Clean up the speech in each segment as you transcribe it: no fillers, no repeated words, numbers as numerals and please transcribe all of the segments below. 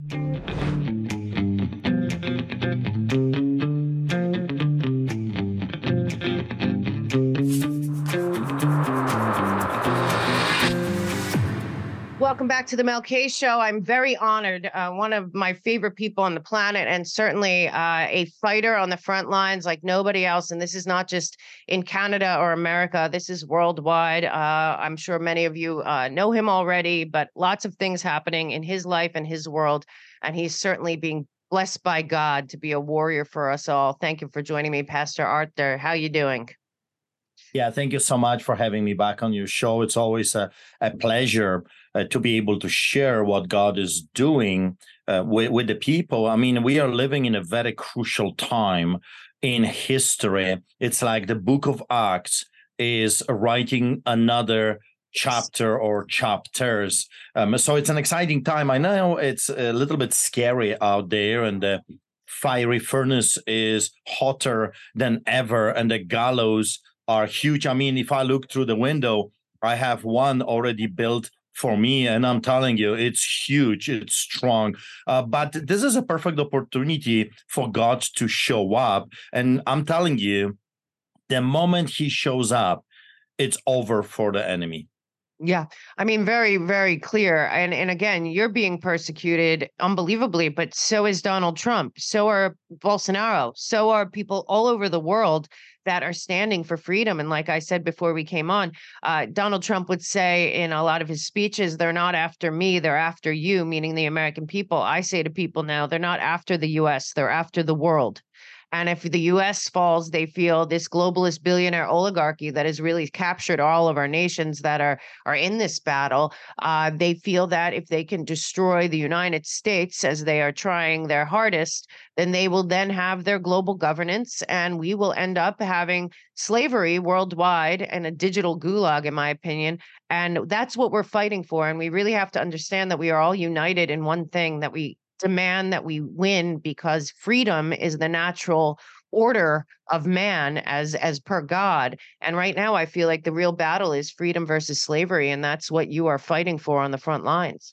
Welcome back to the Mel K Show. I'm very honored. One of my favorite people on the planet, and certainly a fighter on the front lines like nobody else. And this is not just in Canada or America. This is worldwide. I'm sure many of you know him already, but lots of things happening in his life and his world. And he's certainly being blessed by God to be a warrior for us all. Thank you for joining me, Pastor Arthur. How you doing? Yeah, thank you so much for having me back on your show. It's always a pleasure to be able to share what God is doing with the people. I mean, we are living in a very crucial time in history. It's like the book of Acts is writing another chapter or chapters. So it's an exciting time. I know it's a little bit scary out there, and the fiery furnace is hotter than ever, and the gallows are huge. I mean, if I look through the window, I have one already built for me, and I'm telling you, it's huge, it's strong. But this is a perfect opportunity for God to show up. And I'm telling you, the moment he shows up, it's over for the enemy. Yeah. I mean, very, very clear. And again, you're being persecuted unbelievably, but so is Donald Trump. So are Bolsonaro. So are people all over the world that are standing for freedom. And like I said before we came on, Donald Trump would say in a lot of his speeches, they're not after me, they're after you, meaning the American people. I say to people now, they're not after the US, they're after the world. And if the US falls, they feel this globalist billionaire oligarchy that has really captured all of our nations that are in this battle. They feel that if they can destroy the United States, as they are trying their hardest, then they will then have their global governance, and we will end up having slavery worldwide and a digital gulag, in my opinion. And that's what we're fighting for. And we really have to understand that we are all united in one thing, that we demand that we win, because freedom is the natural order of man as per God. And right now I feel like the real battle is freedom versus slavery, and that's what you are fighting for on the front lines.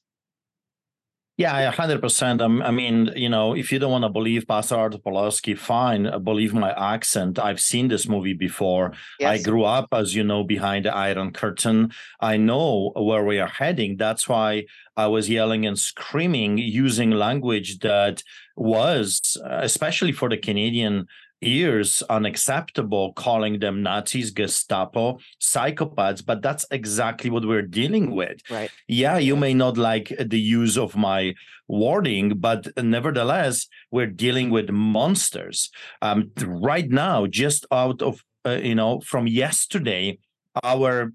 Yeah, 100%. I mean, you know, if you don't want to believe Pastor Arthur Pawlowski, fine, believe my accent. I've seen this movie before. Yes. I grew up, as you know, behind the Iron Curtain. I know where we are heading. That's why I was yelling and screaming, using language that was, especially for the Canadian ears, unacceptable, calling them Nazis, Gestapo, psychopaths. But that's exactly what we're dealing with. Right. Yeah, you may not like the use of my wording, but nevertheless, we're dealing with monsters. Right now, just out of, from yesterday, our,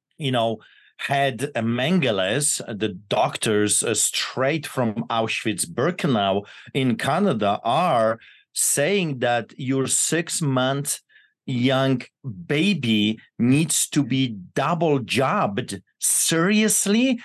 head Mengeles, the doctors straight from Auschwitz-Birkenau in Canada, are saying that your 6-month young baby needs to be double jabbed. Seriously?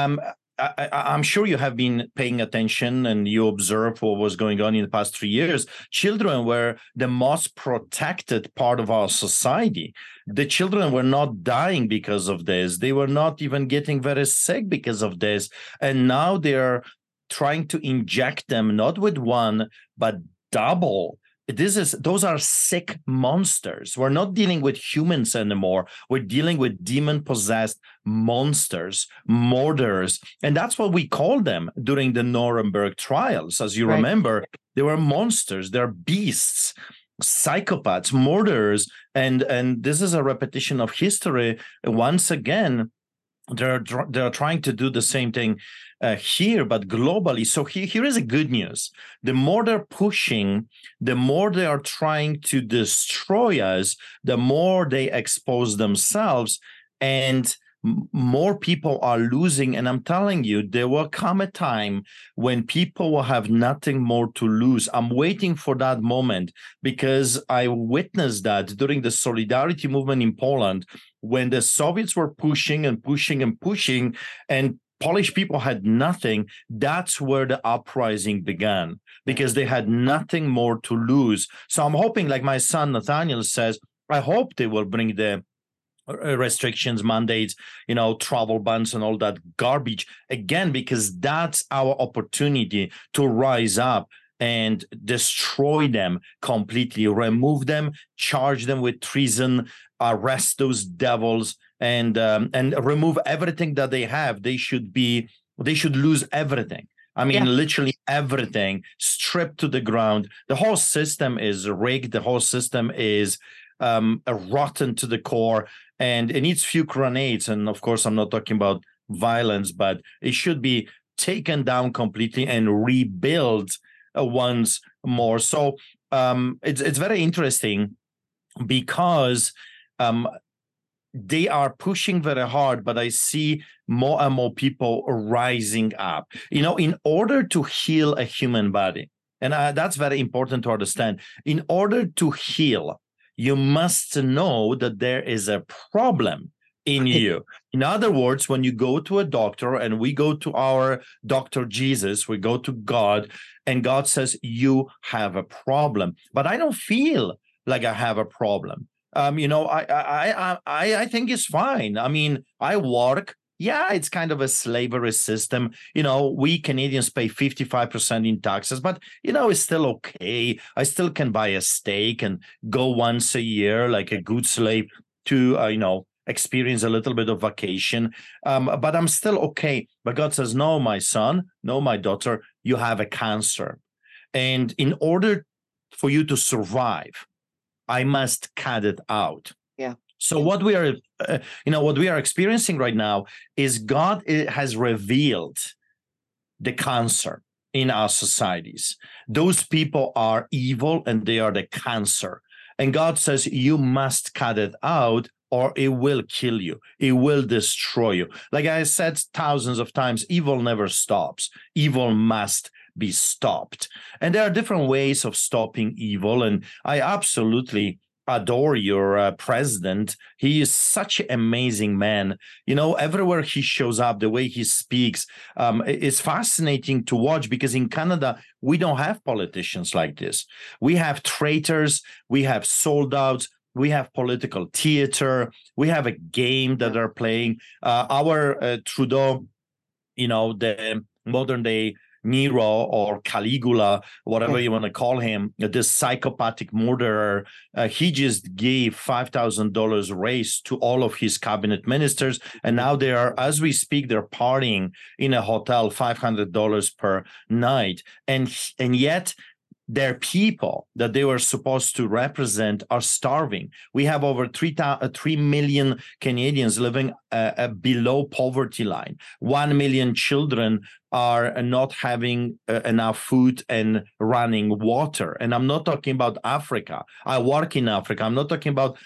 I'm sure you have been paying attention and you observe what was going on in the past 3 years. Children were the most protected part of our society. The children were not dying because of this. They were not even getting very sick because of this. And now they're trying to inject them, not with one, but double. Those are sick monsters. We're not dealing with humans anymore. We're dealing with demon-possessed monsters, murderers. And that's what we called them during the Nuremberg trials. As you remember, they were monsters, they're beasts, psychopaths, murderers. And this is a repetition of history. Once again, they're trying to do the same thing here, but globally. So here is a good news. The more they're pushing, the more they are trying to destroy us, the more they expose themselves, and more people are losing. And I'm telling you, there will come a time when people will have nothing more to lose. I'm waiting for that moment, because I witnessed that during the Solidarity movement in Poland, when the Soviets were pushing and pushing and pushing, and Polish people had nothing. That's where the uprising began, because they had nothing more to lose. So I'm hoping, like my son Nathaniel says, I hope they will bring the restrictions, mandates, travel bans and all that garbage. Again, because that's our opportunity to rise up and destroy them completely, remove them, charge them with treason, arrest those devils, and remove everything that they have. They should lose everything. I mean, Yeah. literally everything, stripped to the ground. The whole system is rigged. The whole system is rotten to the core, and it needs few grenades. And of course, I'm not talking about violence, but it should be taken down completely and rebuilt once more. So it's very interesting because they are pushing very hard, but I see more and more people rising up. In order to heal a human body, and that's very important to understand. In order to heal, you must know that there is a problem in you. In other words, when you go to a doctor, and we go to our doctor Jesus, we go to God, and God says, you have a problem. But I don't feel like I have a problem. I think it's fine. I mean, I work. Yeah, it's kind of a slavery system. We Canadians pay 55% in taxes, but it's still okay. I still can buy a steak and go once a year like a good slave to experience a little bit of vacation. But I'm still okay. But God says, no, my son, no, my daughter, you have a cancer. And in order for you to survive, I must cut it out. Yeah. So what we are experiencing right now is God has revealed the cancer in our societies. Those people are evil and they are the cancer. And God says, you must cut it out or it will kill you. It will destroy you. Like I said thousands of times, evil never stops. Evil must be stopped. And there are different ways of stopping evil. And I absolutely adore your president. He is such an amazing man. Everywhere he shows up, the way he speaks is fascinating to watch, because in Canada, we don't have politicians like this. We have traitors, we have sold-outs, we have political theater, we have a game that they're playing. Our Trudeau, the modern day Nero or Caligula, whatever you want to call him, this psychopathic murderer, he just gave $5,000 raise to all of his cabinet ministers. And now they are, as we speak, they're partying in a hotel, $500 per night. And yet their people that they were supposed to represent are starving. We have over 3 million Canadians living below poverty line. 1 million children are not having enough food and running water. And I'm not talking about Africa. I work in Africa. I'm not talking about,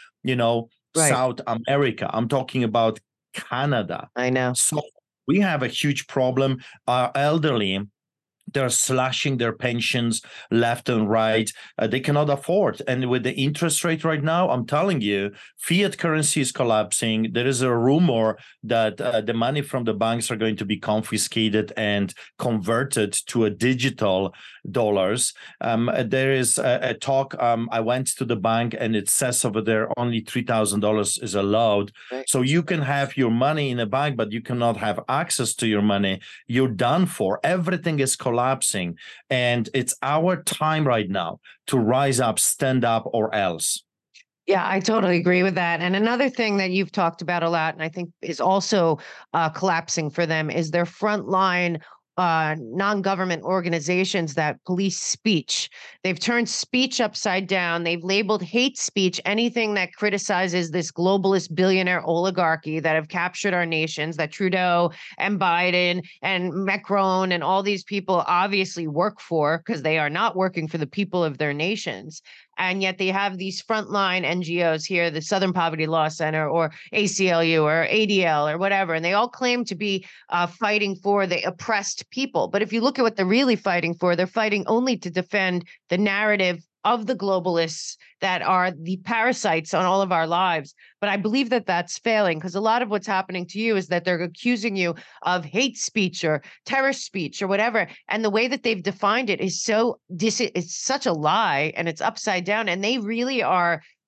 South America. I'm talking about Canada. I know. So we have a huge problem. Our elderly, they're slashing their pensions left and right. They cannot afford. And with the interest rate right now, I'm telling you, fiat currency is collapsing. There is a rumor that the money from the banks are going to be confiscated and converted to a digital dollars. There is a talk. I went to the bank and it says over there only $3,000 is allowed. Right. So you can have your money in a bank, but you cannot have access to your money. You're done for. Everything is collapsing. And it's our time right now to rise up, stand up, or else. Yeah, I totally agree with that. And another thing that you've talked about a lot, and I think is also collapsing for them, is their frontline non-government organizations that police speech. They've turned speech upside down. They've labeled hate speech anything that criticizes this globalist billionaire oligarchy that have captured our nations, that Trudeau and Biden and Macron and all these people obviously work for, because they are not working for the people of their nations. And yet they have these frontline NGOs here, the Southern Poverty Law Center or ACLU or ADL or whatever, and they all claim to be fighting for the oppressed people. But if you look at what they're really fighting for, they're fighting only to defend the narrative of the globalists that are the parasites on all of our lives. But I believe that that's failing, because a lot of what's happening to you is that they're accusing you of hate speech or terror speech or whatever. And the way that they've defined it is it's such a lie, and it's upside down. And they really are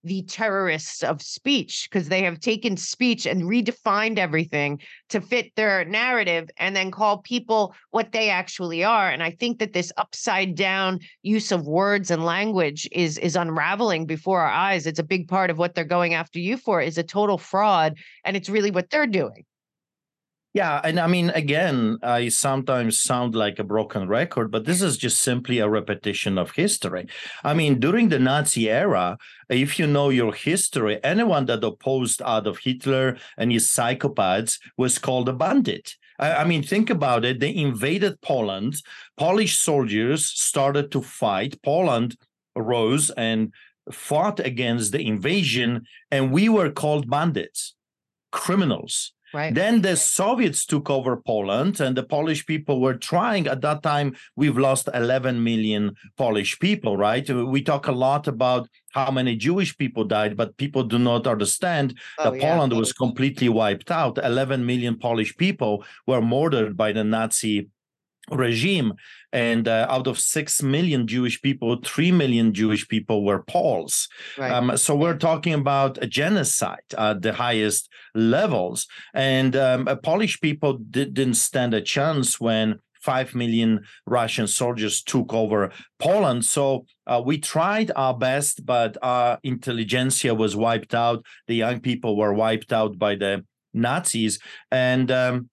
the terrorists of speech, because they have taken speech and redefined everything to fit their narrative and then call people what they actually are. And I think that this upside down use of words and language is unraveling before our eyes. It's a big part of what they're going after you for, is a total fraud. And it's really what they're doing. Yeah, and I mean, again, I sometimes sound like a broken record, but this is just simply a repetition of history. I mean, during the Nazi era, if you know your history, anyone that opposed Adolf Hitler and his psychopaths was called a bandit. I mean, think about it. They invaded Poland. Polish soldiers started to fight. Poland rose and fought against the invasion, and we were called bandits, criminals. Right. Then the Soviets took over Poland, and the Polish people were trying. At that time, we've lost 11 million Polish people, right? We talk a lot about how many Jewish people died, but people do not understand that Poland was completely wiped out. 11 million Polish people were murdered by the Nazi regime, and out of 6 million Jewish people, 3 million Jewish people were Poles. Right. So we're talking about a genocide at the highest levels, and Polish people didn't stand a chance when 5 million Russian soldiers took over Poland. So we tried our best, but our intelligentsia was wiped out. The young people were wiped out by the Nazis, and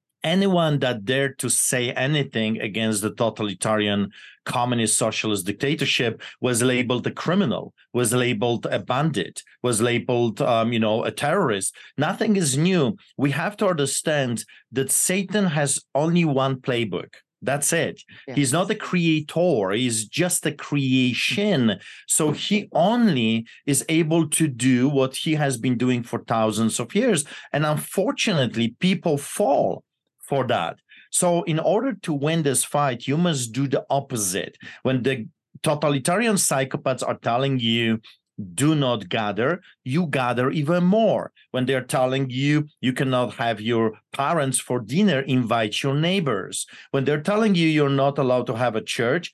anyone that dared to say anything against the totalitarian communist socialist dictatorship was labeled a criminal, was labeled a bandit, was labeled, a terrorist. Nothing is new. We have to understand that Satan has only one playbook. That's it. Yes. He's not a creator. He's just a creation. So he only is able to do what he has been doing for thousands of years. And unfortunately, people fall for that. So in order to win this fight, you must do the opposite. When the totalitarian psychopaths are telling you, do not gather, you gather even more. When they're telling you, you cannot have your parents for dinner, invite your neighbors. When they're telling you, you're not allowed to have a church,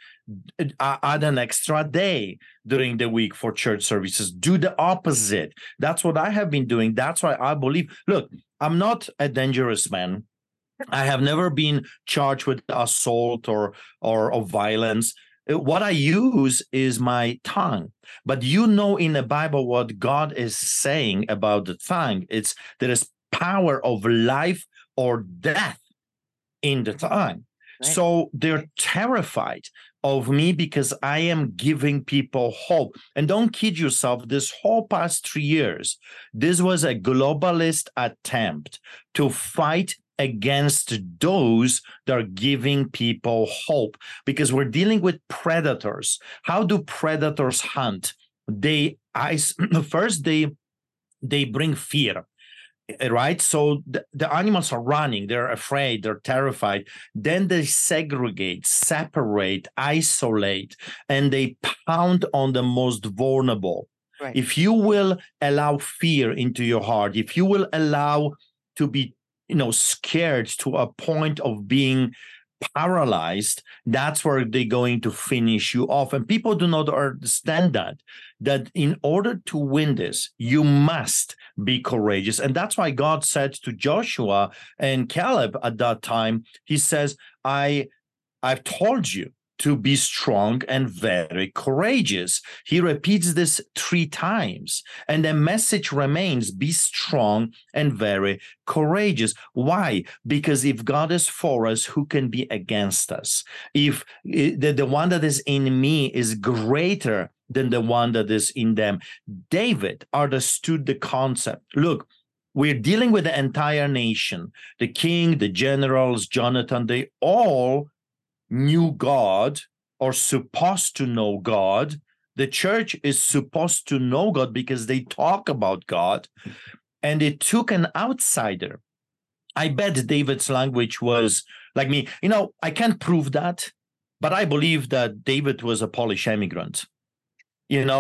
add an extra day during the week for church services. Do the opposite. That's what I have been doing. That's why I believe, look, I'm not a dangerous man. I have never been charged with assault or violence. What I use is my tongue. But in the Bible what God is saying about the tongue. There is power of life or death in the tongue. Right. So they're terrified of me because I am giving people hope. And don't kid yourself, this whole past 3 years, this was a globalist attempt to fight against those that are giving people hope, because we're dealing with predators. How do predators hunt? First they bring fear, right? So the animals are running, they're afraid, they're terrified. Then they segregate, separate, isolate, and they pound on the most vulnerable. Right. If you will allow fear into your heart, if you will allow to be scared to a point of being paralyzed, that's where they're going to finish you off. And people do not understand that in order to win this, you must be courageous. And that's why God said to Joshua and Caleb at that time, he says, I've told you to be strong and very courageous. He repeats this 3 times. And the message remains, be strong and very courageous. Why? Because if God is for us, who can be against us? If the one that is in me is greater than the one that is in them. David understood the concept. Look, we're dealing with the entire nation. The king, the generals, Jonathan, they all knew God or supposed to know God. The church is supposed to know God because they talk about God. And it took an outsider. I bet David's language was like me. I can't prove that, but I believe that David was a Polish immigrant.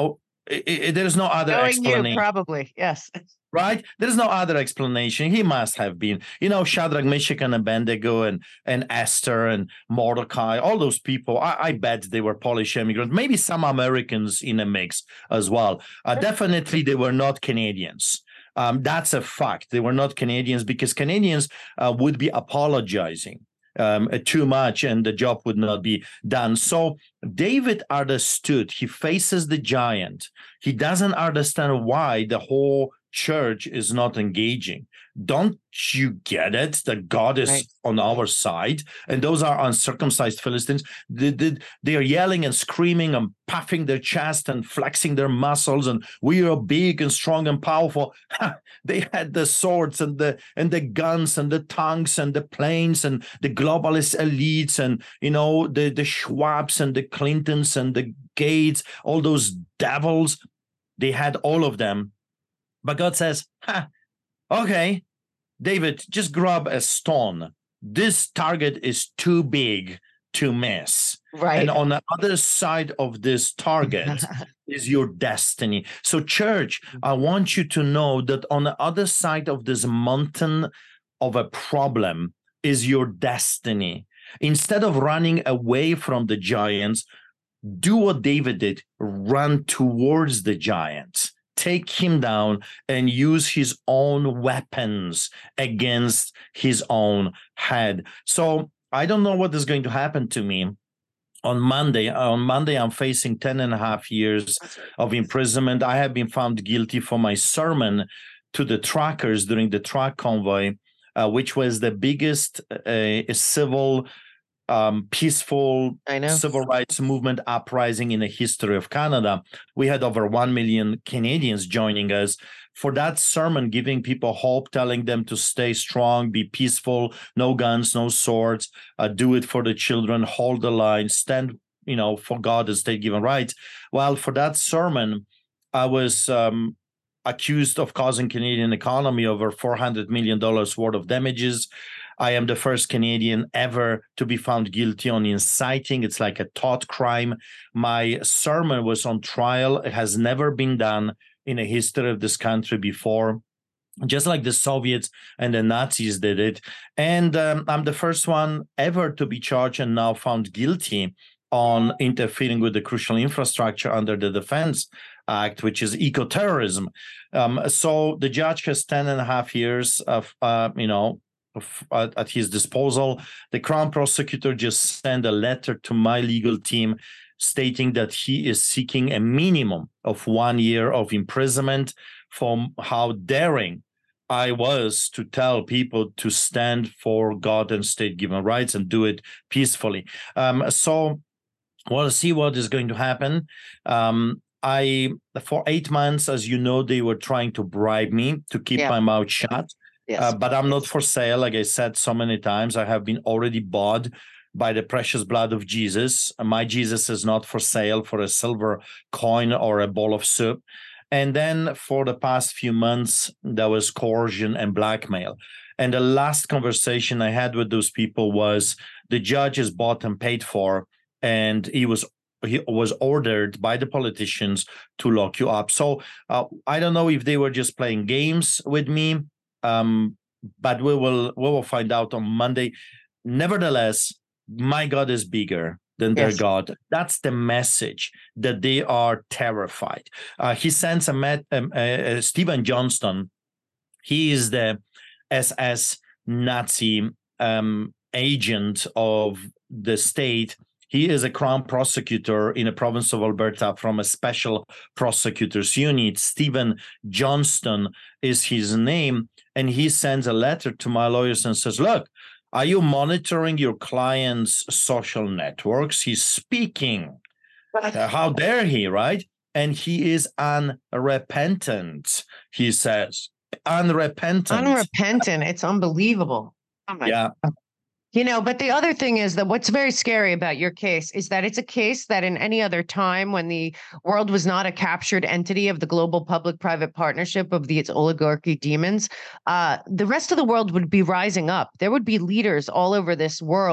There's no other Knowing you, explanation. probably. Yes. Right? There's no other explanation. He must have been, Shadrach, Meshach, and Abednego, and Esther and Mordecai, all those people. I bet they were Polish immigrants, maybe some Americans in a mix as well. Definitely, they were not Canadians. That's a fact. They were not Canadians because Canadians would be apologizing too much and the job would not be done. So David understood. He faces the giant. He doesn't understand why the whole church is not engaging. Don't you get it that God is Right. on our side? And those are uncircumcised Philistines. They are yelling and screaming and puffing their chest and flexing their muscles, and we are big and strong and powerful. They had the swords and the guns and the tanks and the planes and the globalist elites and the Schwabs and the Clintons and the Gates, all those devils. They had all of them. But God says, okay, David, just grab a stone. This target is too big to miss. Right. And on the other side of this target is your destiny. So, church, I want you to know that on the other side of this mountain of a problem is your destiny. Instead of running away from the giants, do what David did, run towards the giants. Take him down and use his own weapons against his own head. So I don't know what is going to happen to me on Monday. On Monday, I'm facing 10 and a half years of imprisonment. I have been found guilty for my sermon to the truckers during the truck convoy, which was the biggest civil peaceful civil rights movement uprising in the history of Canada. We had over 1 million Canadians joining us for that sermon, giving people hope, telling them to stay strong, be peaceful, no guns, no swords, do it for the children, hold the line, stand, for God and state-given rights. Well, for that sermon, I was accused of causing Canadian economy over $400 million worth of damages. I am the first Canadian ever to be found guilty on inciting. It's like a thought crime. My sermon was on trial. It has never been done in the history of this country before, just like the Soviets and the Nazis did it. And I'm the first one ever to be charged and now found guilty on interfering with the crucial infrastructure under the Defense Act, which is eco-terrorism. So the judge has 10 and a half years of, at his disposal. The Crown prosecutor just sent a letter to my legal team stating that he is seeking a minimum of 1 year of imprisonment for how daring I was to tell people to stand for God and state-given rights and do it peacefully. So we'll see what is going to happen. For 8 months, as you know, they were trying to bribe me to keep my mouth shut. Yes. But I'm not for sale. Like I said so many times, I have been already bought by the precious blood of Jesus. My Jesus is not for sale for a silver coin or a bowl of soup. And then for the past few months, there was coercion and blackmail. And the last conversation I had with those people was the judge is bought and paid for, and he was ordered by the politicians to lock you up. So I don't know if they were just playing games with me. But we will find out on Monday. Nevertheless, my God is bigger than their God. That's the message, that they are terrified. He sends Stephen Johnston. He is the SS Nazi agent of the state. He is a Crown prosecutor in the province of Alberta from a special prosecutors unit. Stephen Johnston is his name. And he sends a letter to my lawyers and says, look, are you monitoring your client's social networks? He's speaking. How dare he, right? And he is unrepentant, he says. Unrepentant. Unrepentant. It's unbelievable. Oh my God. But the other thing is that what's very scary about your case is that it's a case that in any other time when the world was not a captured entity of the global public-private partnership of its oligarchy demons, the rest of the world would be rising up. There would be leaders all over this world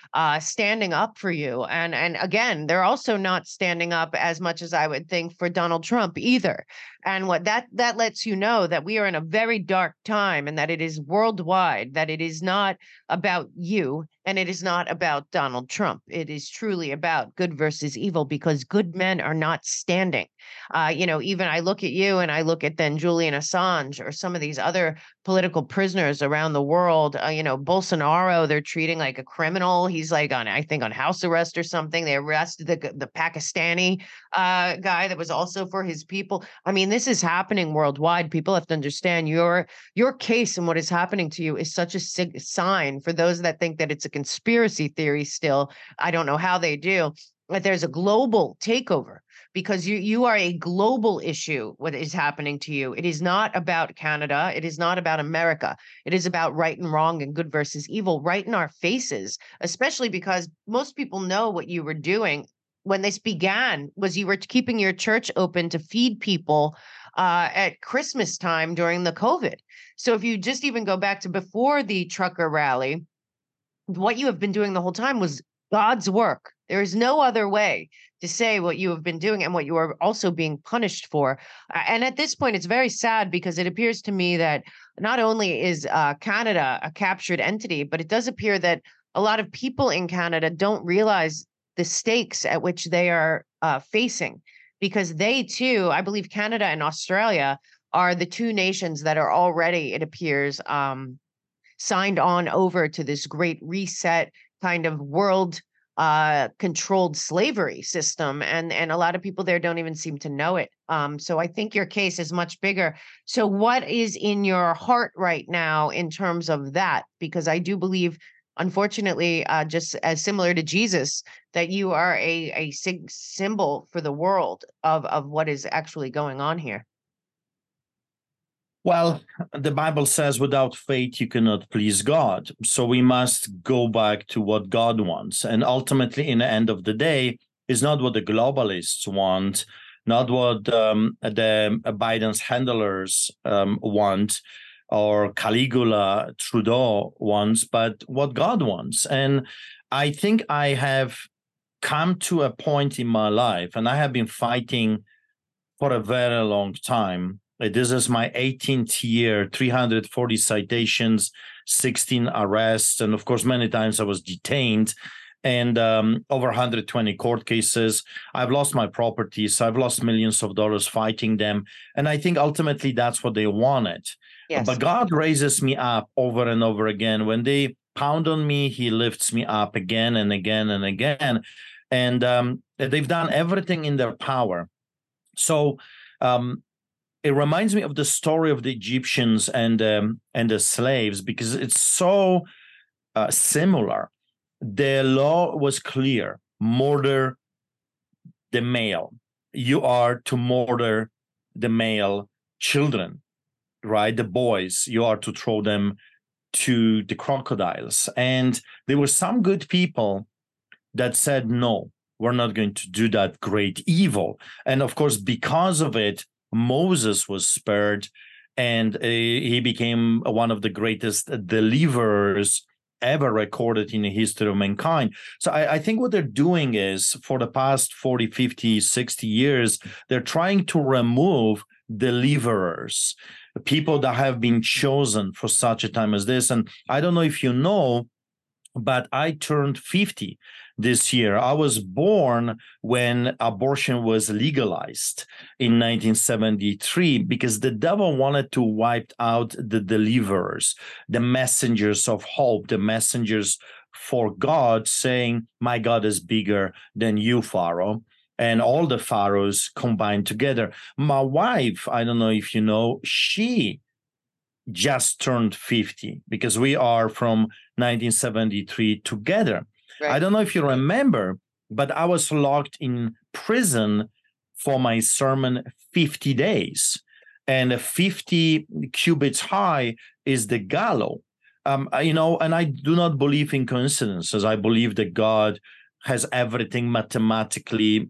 standing up for you. And again, they're also not standing up as much as I would think for Donald Trump either. And what that lets you know that we are in a very dark time and that it is worldwide, that it is not about you and it is not about Donald Trump. It is truly about good versus evil because good men are not standing. Even I look at you and I look at then Julian Assange or some of these other political prisoners around the world. Bolsonaro, they're treating like a criminal. He's like I think on house arrest or something. They arrested the Pakistani guy that was also for his people. I mean, this is happening worldwide. People have to understand your case and what is happening to you is such a sign for those that think that it's a conspiracy theory still. I don't know how they do, but there's a global takeover because you are a global issue. What is happening to you? It is not about Canada. It is not about America. It is about right and wrong and good versus evil right in our faces, especially because most people know what you were doing when this began was you were keeping your church open to feed people at Christmas time during the COVID. So if you just even go back to before the trucker rally, what you have been doing the whole time was God's work. There is no other way to say what you have been doing and what you are also being punished for. And at this point, it's very sad because it appears to me that not only is Canada a captured entity, but it does appear that a lot of people in Canada don't realize the stakes at which they are facing because they too, I believe Canada and Australia are the two nations that are already, it appears, signed on over to this great reset kind of world controlled slavery system. And a lot of people there don't even seem to know it. So I think your case is much bigger. So what is in your heart right now in terms of that? Because I do believe, unfortunately, just as similar to Jesus, that you are a symbol for the world of what is actually going on here. Well, the Bible says without faith you cannot please God. So we must go back to what God wants. And ultimately, in the end of the day, is not what the globalists want, not what the Biden's handlers want, or Caligula Trudeau wants, but what God wants. And I think I have come to a point in my life, and I have been fighting for a very long time. This is my 18th year, 340 citations, 16 arrests, and of course, many times I was detained, and over 120 court cases. I've lost my properties. I've lost millions of dollars fighting them. And I think ultimately that's what they wanted. Yes. But God raises me up over and over again. When they pound on me, he lifts me up again and again and again. And they've done everything in their power. So it reminds me of the story of the Egyptians and the slaves, because it's so similar. The law was clear: murder the male. You are to murder the male children, right? The boys, you are to throw them to the crocodiles. And there were some good people that said, no, we're not going to do that great evil. And of course, because of it, Moses was spared, and he became one of the greatest deliverers ever recorded in the history of mankind. So I think what they're doing is, for the past 40, 50, 60 years, they're trying to remove deliverers, people that have been chosen for such a time as this. And I don't know if you know, but I turned 50 this year. I was born when abortion was legalized in 1973, because the devil wanted to wipe out the deliverers, the messengers of hope, the messengers for God, saying, my God is bigger than you, Pharaoh, and all the pharaohs combined together. My wife, I don't know if you know, she just turned 50, because we are from 1973 together. Right. I don't know if you remember, but I was locked in prison for my sermon 50 days. And 50 cubits high is the gallows. And I do not believe in coincidences. I believe that God has everything mathematically,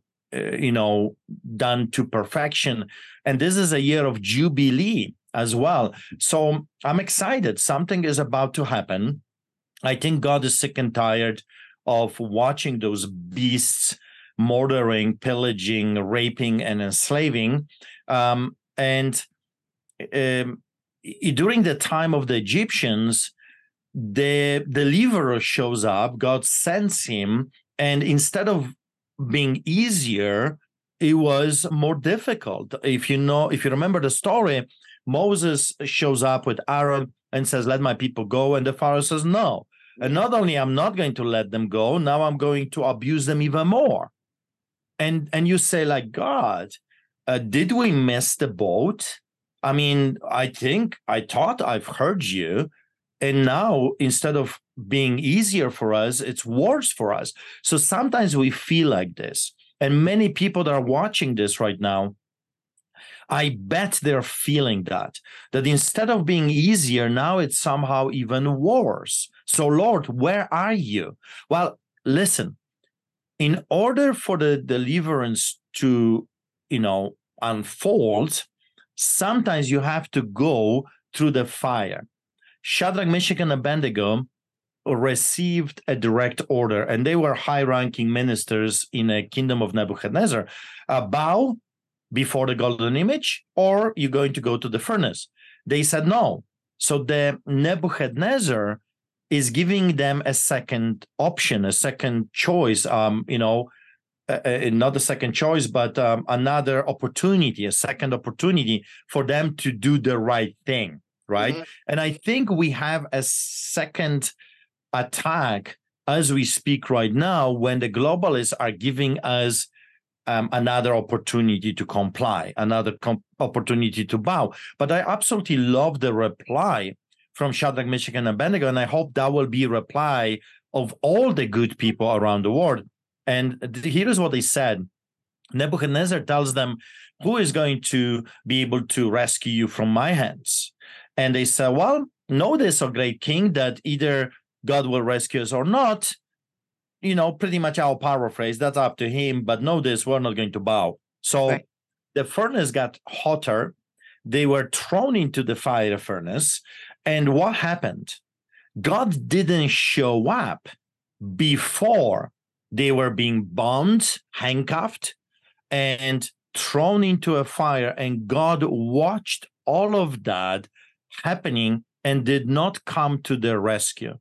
done to perfection. And this is a year of Jubilee as well. So I'm excited. Something is about to happen. I think God is sick and tired of watching those beasts murdering, pillaging, raping, and enslaving. And during the time of the Egyptians, the deliverer shows up, God sends him, and instead of being easier, it was more difficult. If you remember the story, Moses shows up with Aaron and says, "Let my people go," and the Pharaoh says, "No." And not only I'm not going to let them go, now I'm going to abuse them even more. And you say, like, God, did we miss the boat? I mean, I thought I've heard you. And now, instead of being easier for us, it's worse for us. So sometimes we feel like this. And many people that are watching this right now, I bet they're feeling that instead of being easier, now it's somehow even worse. So, Lord, where are you? Well, listen, in order for the deliverance to, unfold, sometimes you have to go through the fire. Shadrach, Meshach, and Abednego received a direct order, and they were high-ranking ministers in a kingdom of Nebuchadnezzar. Bow before the golden image, or you're going to go to the furnace. They said no. So the Nebuchadnezzar is giving them a second option, a second choice, not a second choice, but another opportunity, a second opportunity for them to do the right thing, right? Mm-hmm. And I think we have a second attack as we speak right now when the globalists are giving us another opportunity to comply, another opportunity to bow. But I absolutely love the reply from Shadrach, Meshach, and Abednego, and I hope that will be a reply of all the good people around the world. And here's what they said. Nebuchadnezzar tells them, "Who is going to be able to rescue you from my hands?" And they said, "Well, know this, O great king, that either God will rescue us or not. Pretty much I'll paraphrase, that's up to him, but know this, we're not going to bow." So the furnace got hotter. They were thrown into the fire furnace. And what happened? God didn't show up before they were being bound, handcuffed, and thrown into a fire. And God watched all of that happening and did not come to their rescue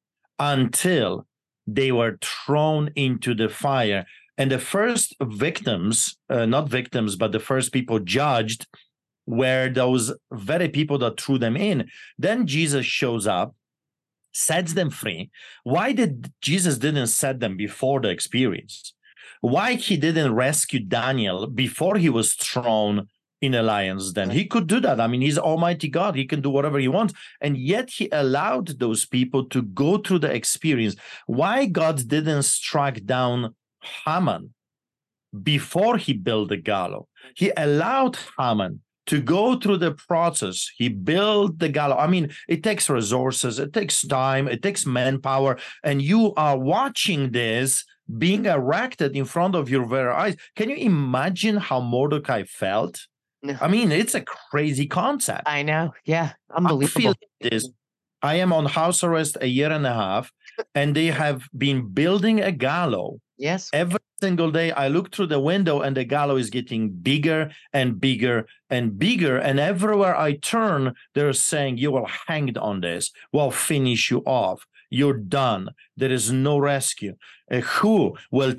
until they were thrown into the fire. And the first victims, not victims, but the first people judged were those very people that threw them in. Then Jesus shows up, sets them free. Why did Jesus didn't set them before the experience? Why he didn't rescue Daniel before he was thrown in a lion's den? He could do that. I mean, he's Almighty God. He can do whatever he wants. And yet he allowed those people to go through the experience. Why God didn't strike down Haman before he built the gallows? He allowed Haman to go through the process. He built the gallows. I mean, it takes resources, it takes time, it takes manpower, and you are watching this being erected in front of your very eyes. Can you imagine how Mordecai felt? No. I mean, it's a crazy concept. I know. Yeah. Unbelievable. I feel this. I am on house arrest a year and a half, and they have been building a gallows. Yes. Every single day I look through the window and the gallows is getting bigger and bigger and bigger. And everywhere I turn, they're saying, "You will hang on this. We'll finish you off. You're done. There is no rescue." Who will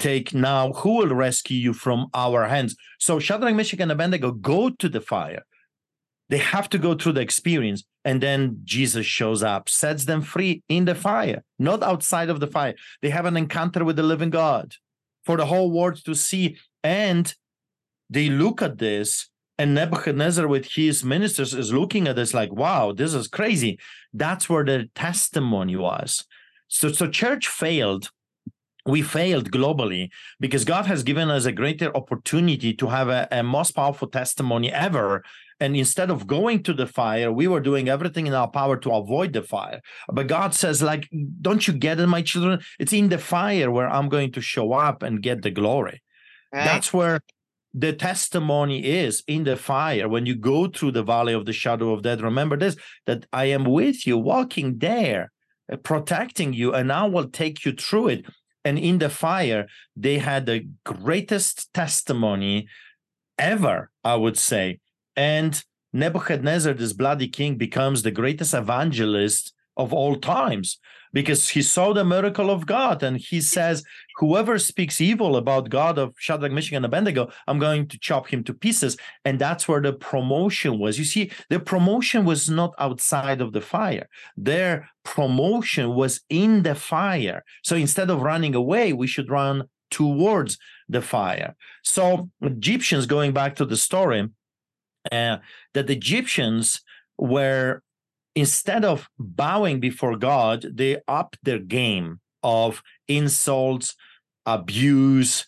rescue you from our hands? So Shadrach, Meshach, and Abednego go to the fire. They have to go through the experience. And then Jesus shows up, sets them free in the fire, not outside of the fire. They have an encounter with the living God for the whole world to see. And they look at this, and Nebuchadnezzar with his ministers is looking at this like, wow, this is crazy. That's where the testimony was. So church failed. We failed globally because God has given us a greater opportunity to have a most powerful testimony ever. And instead of going to the fire, we were doing everything in our power to avoid the fire. But God says, like, don't you get it, my children? It's in the fire where I'm going to show up and get the glory. Right. That's where the testimony is, in the fire. When you go through the valley of the shadow of death, remember this, that I am with you, walking there, protecting you, and I will take you through it. And in the fire, they had the greatest testimony ever, I would say. And Nebuchadnezzar, this bloody king, becomes the greatest evangelist of all times because he saw the miracle of God. And he says, whoever speaks evil about God of Shadrach, Meshach, and Abednego, I'm going to chop him to pieces. And that's where the promotion was. You see, the promotion was not outside of the fire. Their promotion was in the fire. So instead of running away, we should run towards the fire. So Egyptians, going back to the story, that the Egyptians were, instead of bowing before God, they upped their game of insults, abuse,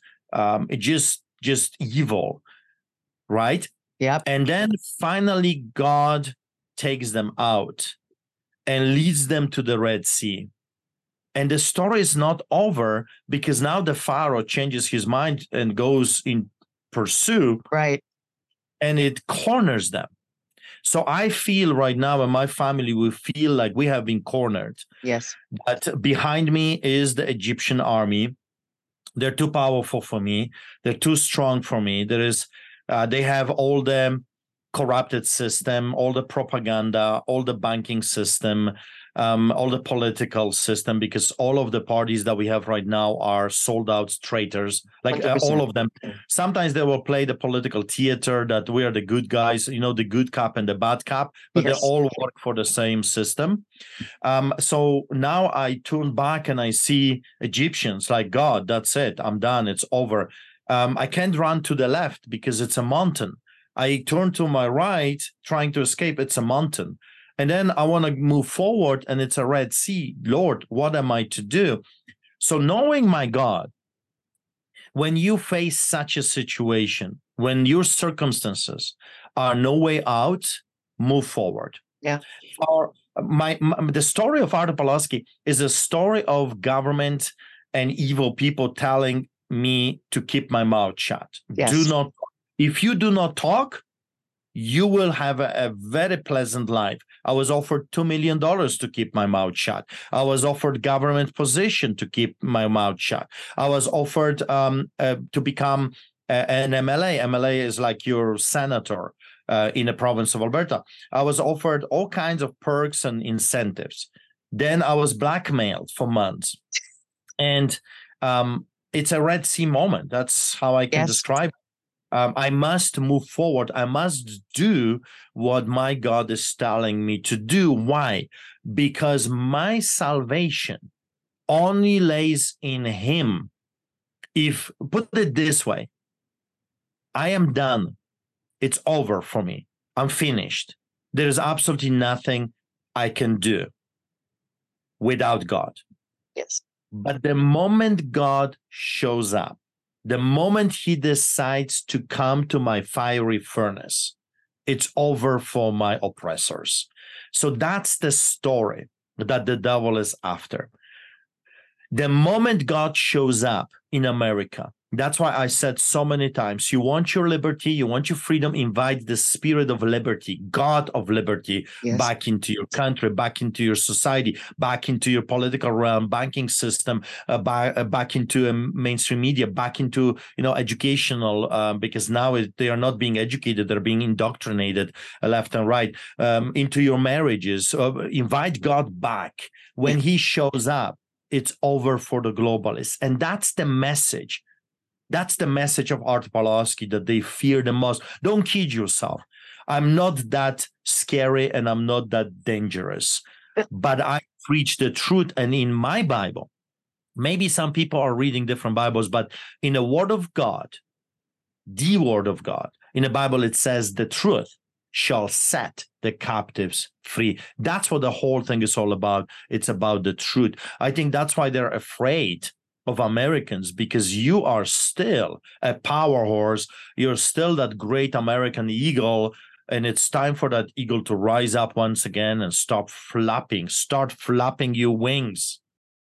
just evil, right? Yep. And then finally God takes them out and leads them to the Red Sea. And the story is not over because now the Pharaoh changes his mind and goes in pursuit. Right. And it corners them. So I feel right now, and my family, we feel like we have been cornered. Yes. But behind me is the Egyptian army. They're too powerful for me. They're too strong for me. They have all the corrupted system, all the propaganda, all the banking system, all the political system, because all of the parties that we have right now are sold out traitors, like all of them. Sometimes they will play the political theater that we are the good guys, the good cop and the bad cop, but yes, they all work for the same system. So now I turn back and I see Egyptians like, God, that's it. I'm done. It's over. I can't run to the left because it's a mountain. I turn to my right, trying to escape. It's a mountain. And then I want to move forward, and it's a Red Sea. Lord, what am I to do? So knowing my God, when you face such a situation, when your circumstances are no way out, move forward. Yeah. The story of Artur Pawlowski is a story of government and evil people telling me to keep my mouth shut. Yes. If you do not talk, you will have a very pleasant life. I was offered $2 million to keep my mouth shut. I was offered government position to keep my mouth shut. I was offered to become an MLA. MLA is like your senator in the province of Alberta. I was offered all kinds of perks and incentives. Then I was blackmailed for months. And it's a Red Sea moment. That's how I can describe it. I must move forward. I must do what my God is telling me to do. Why? Because my salvation only lays in Him. Put it this way, I am done. It's over for me. I'm finished. There is absolutely nothing I can do without God. Yes. But the moment God shows up, the moment He decides to come to my fiery furnace, it's over for my oppressors. So that's the story that the devil is after. The moment God shows up in America, that's why I said so many times, you want your liberty, you want your freedom, invite the spirit of liberty, God of liberty, back into your country, back into your society, back into your political realm, banking system, back into mainstream media, back into educational, because now they are not being educated, they're being indoctrinated left and right, into your marriages. Invite God back. When He shows up, it's over for the globalists. And that's the message. That's the message of Artur Pawlowski that they fear the most. Don't kid yourself. I'm not that scary and I'm not that dangerous, but I preach the truth. And in my Bible, maybe some people are reading different Bibles, but in the Word of God, the Word of God, in the Bible, it says the truth shall set the captives free. That's what the whole thing is all about. It's about the truth. I think that's why they're afraid of Americans, because you are still a power horse. You're still that great American eagle, and it's time for that eagle to rise up once again and start flapping your wings.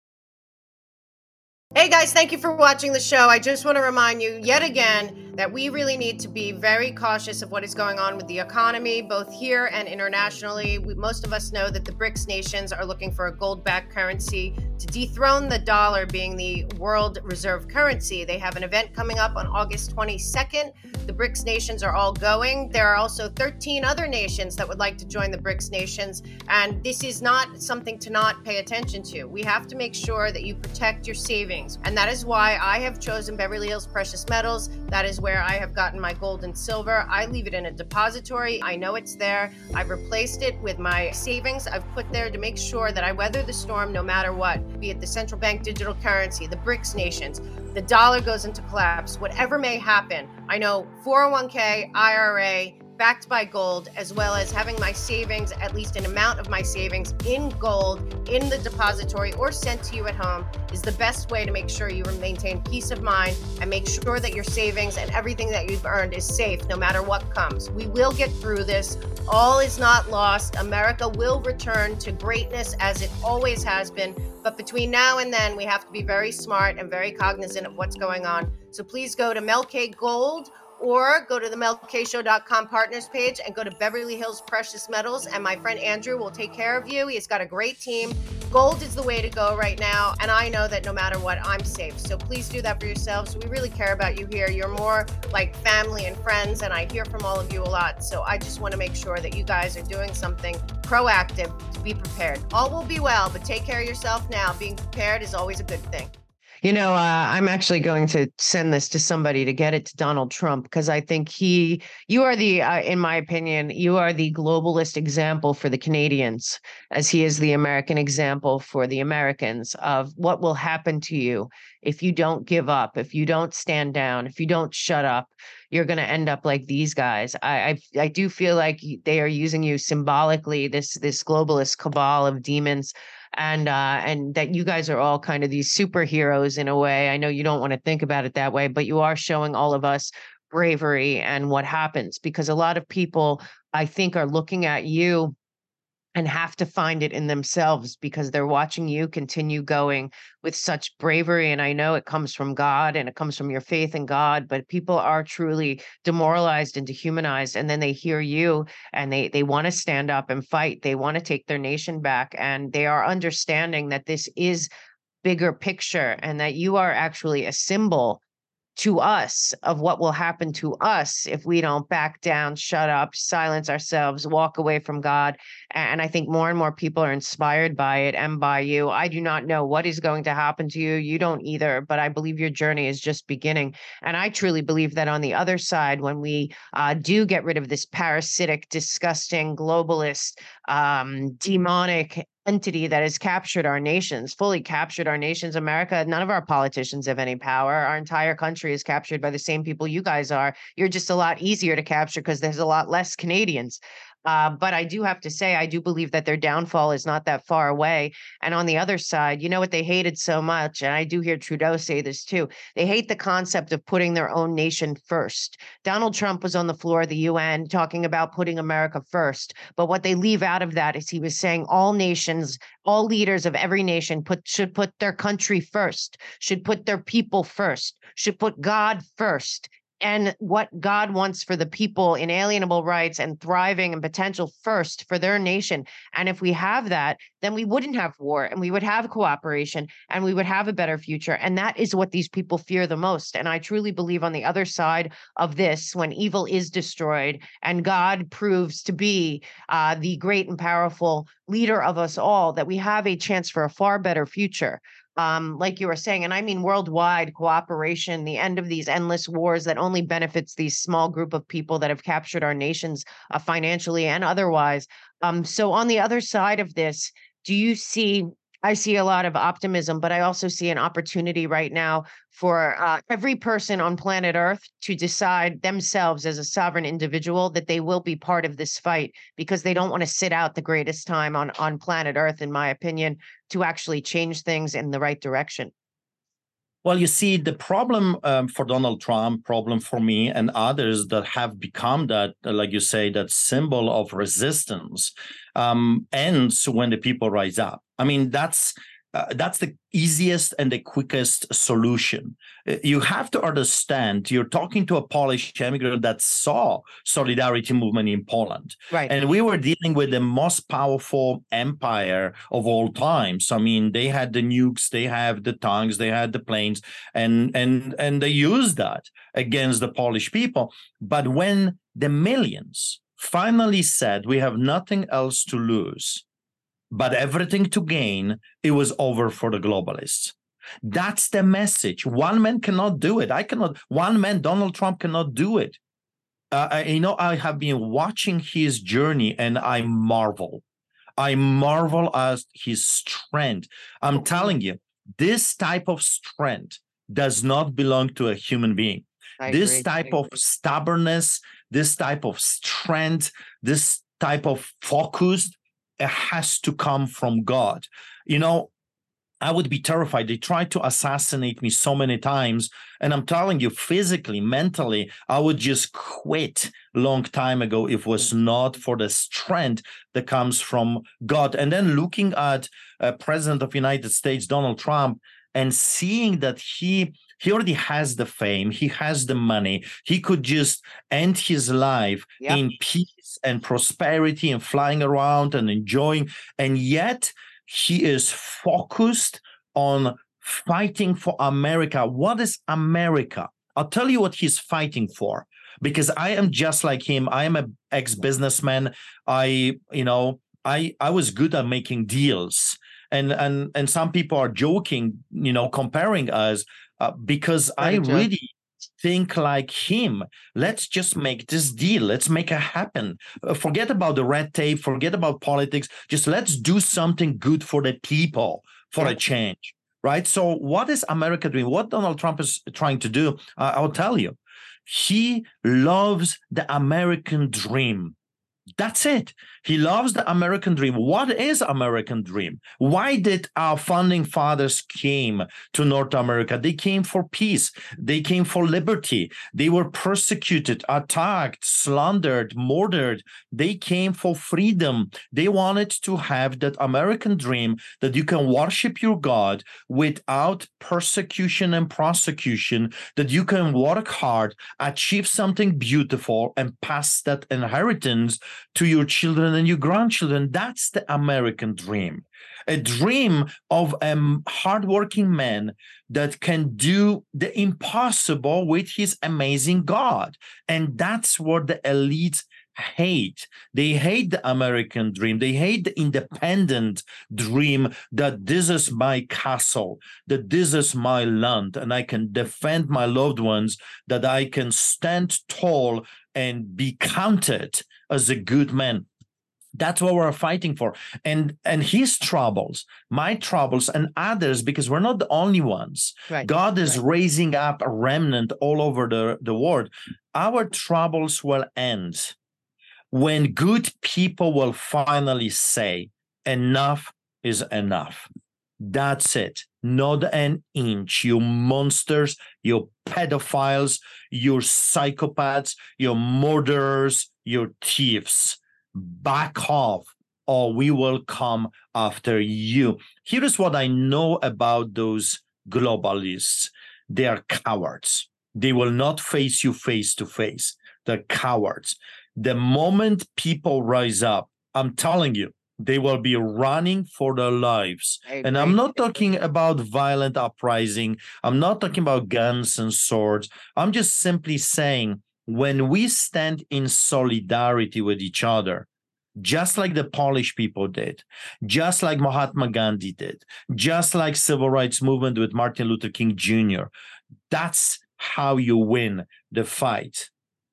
Hey guys, thank you for watching the show. I just want to remind you yet again that we really need to be very cautious of what is going on with the economy, both here and internationally. Most of us know that the BRICS nations are looking for a gold-backed currency to dethrone the dollar being the world reserve currency. They have an event coming up on August 22nd. The BRICS nations are all going. There are also 13 other nations that would like to join the BRICS nations. And this is not something to not pay attention to. We have to make sure that you protect your savings. And that is why I have chosen Beverly Hills Precious Metals. That is where I have gotten my gold and silver. I leave it in a depository. I know it's there. I've replaced it with my savings I've put there to make sure that I weather the storm no matter what, be it the central bank digital currency, the BRICS nations, the dollar goes into collapse, whatever may happen. I know 401k, IRA, backed by gold, as well as having my savings, at least an amount of my savings in gold in the depository or sent to you at home, is the best way to make sure you maintain peace of mind and make sure that your savings and everything that you've earned is safe no matter what comes. We will get through this. All is not lost. America will return to greatness as it always has been. But between now and then, we have to be very smart and very cognizant of what's going on. So please go to Melk Gold or go to the melkshow.com partners page and go to Beverly Hills Precious Metals. And my friend Andrew will take care of you. He's got a great team. Gold is the way to go right now. And I know that no matter what, I'm safe. So please do that for yourselves. We really care about you here. You're more like family and friends. And I hear from all of you a lot. So I just want to make sure that you guys are doing something proactive to be prepared. All will be well, but take care of yourself now. Being prepared is always a good thing. I'm actually going to send this to somebody to get it to Donald Trump, because I think you are in my opinion, you are the globalist example for the Canadians, as he is the American example for the Americans of what will happen to you if you don't give up, if you don't stand down, if you don't shut up. You're going to end up like these guys. I do feel like they are using you symbolically, this globalist cabal of demons. And that you guys are all kind of these superheroes in a way. I know you don't want to think about it that way, but you are showing all of us bravery and what happens, because a lot of people, I think, are looking at you and have to find it in themselves because they're watching you continue going with such bravery. And I know it comes from God and it comes from your faith in God, but people are truly demoralized and dehumanized. And then they hear you and they want to stand up and fight. They want to take their nation back. And they are understanding that this is bigger picture and that you are actually a symbol to us of what will happen to us if we don't back down, shut up, silence ourselves, walk away from God. And I think more and more people are inspired by it and by you. I do not know what is going to happen to you. You don't either, but I believe your journey is just beginning. And I truly believe that on the other side, when we do get rid of this parasitic, disgusting, globalist, demonic entity that has captured our nations, fully captured our nations, America. None of our politicians have any power. Our entire country is captured by the same people you guys are. You're just a lot easier to capture because there's a lot less Canadians. But I do have to say, I do believe that their downfall is not that far away. And on the other side, you know what they hated so much, and I do hear Trudeau say this too, they hate the concept of putting their own nation first. Donald Trump was on the floor of the UN talking about putting America first. But what they leave out of that is he was saying all nations, all leaders of every nation should put their country first, should put their people first, should put God first. And what God wants for the people, inalienable rights and thriving and potential first for their nation. And if we have that, then we wouldn't have war and we would have cooperation and we would have a better future. And that is what these people fear the most. And I truly believe on the other side of this, when evil is destroyed and God proves to be the great and powerful leader of us all, that we have a chance for a far better future. Like you were saying, and I mean worldwide cooperation, the end of these endless wars that only benefits these small group of people that have captured our nations financially and otherwise. So on the other side of this, do you see, I see a lot of optimism, but I also see an opportunity right now for every person on planet Earth to decide themselves as a sovereign individual that they will be part of this fight, because they don't want to sit out the greatest time on planet Earth, in my opinion, to actually change things in the right direction. Well, you see, the problem for Donald Trump, problem for me and others that have become that, like you say, that symbol of resistance ends when the people rise up. I mean, that's that's the easiest and the quickest solution. You have to understand, you're talking to a Polish immigrant that saw solidarity movement in Poland. Right. And we were dealing with the most powerful empire of all times. I mean, they had the nukes, they have the tanks, they had the planes, and they used that against the Polish people. But when the millions finally said, we have nothing else to lose, but everything to gain, it was over for the globalists. That's the message. One man cannot do it. One man, Donald Trump, cannot do it. I have been watching his journey and I marvel. I marvel at his strength. I'm telling you, this type of strength does not belong to a human being. This type of stubbornness, this type of strength, this type of focus, it has to come from God. I would be terrified. They tried to assassinate me so many times. And I'm telling you, physically, mentally, I would just quit long time ago if it was not for the strength that comes from God. And then looking at President of the United States, Donald Trump, and seeing that he already has the fame, he has the money, he could just end his life in peace and prosperity and flying around and enjoying, and yet he is focused on fighting for America. What is America? I'll tell you what he's fighting for, because I am just like him. I am an ex-businessman. I was good at making deals. And some people are joking, comparing us because I really think like him. Let's just make this deal. Let's make it happen. Forget about the red tape. Forget about politics. Just let's do something good for the people for a change, right? So what is America doing? What Donald Trump is trying to do? I'll tell you. He loves the American dream. That's it. He loves the American dream. What is American dream? Why did our founding fathers came to North America? They came for peace. They came for liberty. They were persecuted, attacked, slandered, murdered. They came for freedom. They wanted to have that American dream that you can worship your God without persecution and prosecution, that you can work hard, achieve something beautiful, and pass that inheritance to your children and your grandchildren. That's the American dream. A dream of a hardworking man that can do the impossible with his amazing God. And that's what the elites hate. They hate the American dream. They hate the independent dream that this is my castle, that this is my land, and I can defend my loved ones, that I can stand tall and be counted as a good man. That's what we're fighting for. And his troubles, my troubles, and others, because we're not the only ones. Right. God is raising up a remnant all over the world. Our troubles will end when good people will finally say, enough is enough. That's it. Not an inch. You monsters, you pedophiles, you psychopaths, you murderers, you thieves. Back off, or we will come after you. Here is what I know about those globalists. They are cowards. They will not face you face to face. They're cowards. The moment people rise up, I'm telling you, they will be running for their lives. And I'm not talking about violent uprising. I'm not talking about guns and swords. I'm just simply saying, when we stand in solidarity with each other, just like the Polish people did, just like Mahatma Gandhi did, just like civil rights movement with Martin Luther King Jr., that's how you win the fight.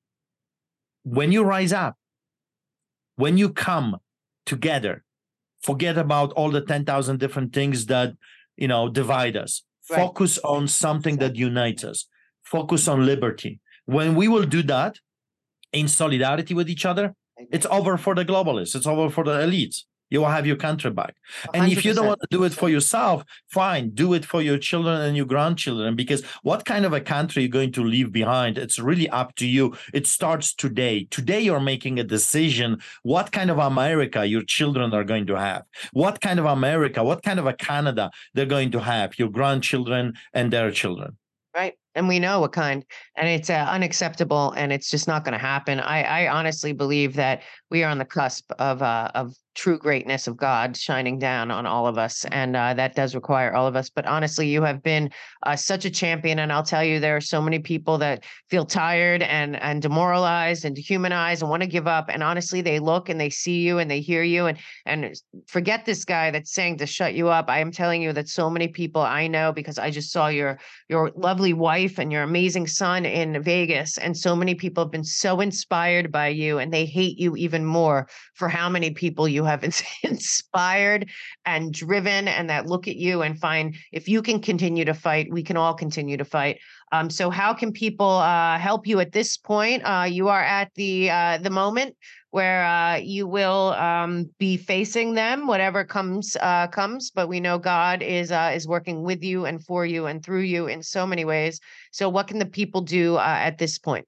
When you rise up, when you come together, forget about all the 10,000 different things that, divide us. Right. Focus on something that unites us. Focus on liberty. When we will do that in solidarity with each other, it's over for the globalists. It's over for the elites. You will have your country back. And if you don't 100%. want to do it for yourself, fine, do it for your children and your grandchildren. Because what kind of a country you're going to leave behind, it's really up to you. It starts today. Today, you're making a decision what kind of America your children are going to have, what kind of America, what kind of a Canada they're going to have, your grandchildren and their children. Right. And we know what kind, and it's unacceptable, and it's just not going to happen. I honestly believe that we are on the cusp of true greatness of God shining down on all of us, and that does require all of us. But honestly, you have been such a champion, and I'll tell you, there are so many people that feel tired and demoralized and dehumanized and want to give up. And honestly, they look and they see you and they hear you, and forget this guy that's saying to shut you up. I am telling you that so many people I know, because I just saw your lovely wife and your amazing son in Vegas. And so many people have been so inspired by you, and they hate you even more for how many people you have inspired and driven, and that look at you and find, if you can continue to fight, we can all continue to fight. So how can people help you at this point? You are at the moment where you will be facing them, whatever comes. But we know God is working with you and for you and through you in so many ways. So what can the people do at this point?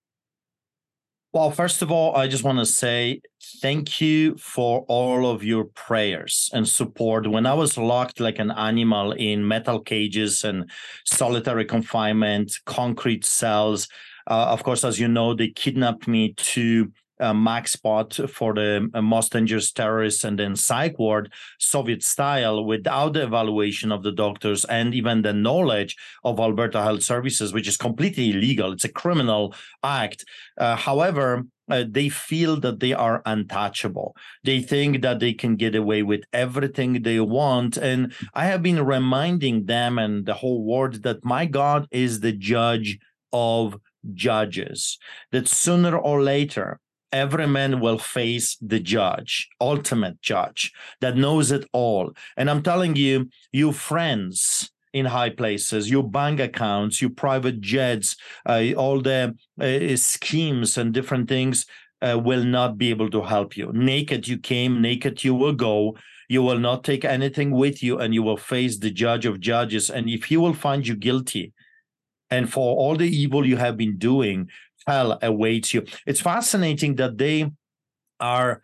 Well, first of all, I just want to say thank you for all of your prayers and support. When I was locked like an animal in metal cages and solitary confinement, concrete cells, of course, as you know, they kidnapped me to MaxPot for the most dangerous terrorists and then psych ward, Soviet style, without the evaluation of the doctors and even the knowledge of Alberta Health Services, which is completely illegal. It's a criminal act. However, they feel that they are untouchable. They think that they can get away with everything they want. And I have been reminding them and the whole world that my God is the judge of judges, that sooner or later, every man will face the judge, ultimate judge that knows it all. And I'm telling you, you friends in high places, your bank accounts, your private jets, all the schemes and different things will not be able to help you. Naked you came, naked you will go. You will not take anything with you, and you will face the judge of judges. And if he will find you guilty, and for all the evil you have been doing, hell awaits you. It's fascinating that they are,